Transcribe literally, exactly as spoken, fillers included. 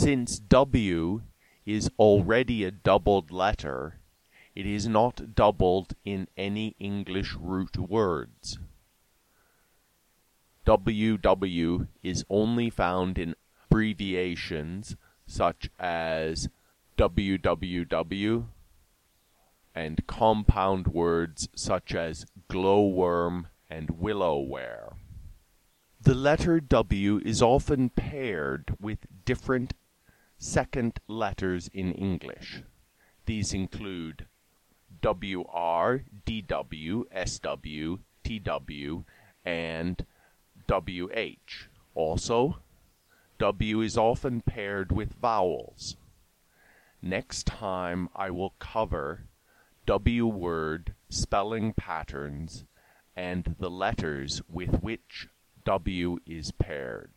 Since W is already a doubled letter, it is not doubled in any English root words. W W is only found in abbreviations such as W W W and compound words such as glowworm and willowware. The letter W is often paired with different second letters in English. These include W R, D W, S W, T W, and W H. Also, W is often paired with vowels. Next time I will cover W word spelling patterns and the letters with which W is paired.